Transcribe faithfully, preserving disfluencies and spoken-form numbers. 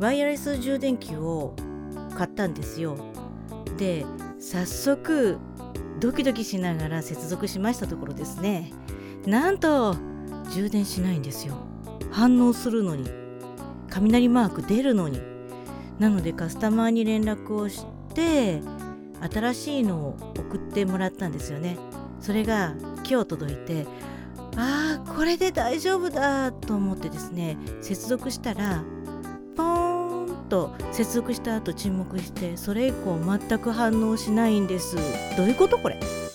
ワイヤレス充電器を買ったんですよ。で、早速ドキドキしながら接続しましたところですね、なんと充電しないんですよ。反応するのに、雷マーク出るのに。なのでカスタマーに連絡をして新しいのを送ってもらったんですよね。それが今日届いて、あーこれで大丈夫だと思ってですね、接続したらポーンと接続した後沈黙して、それ以降全く反応しないんです。どういうことこれ。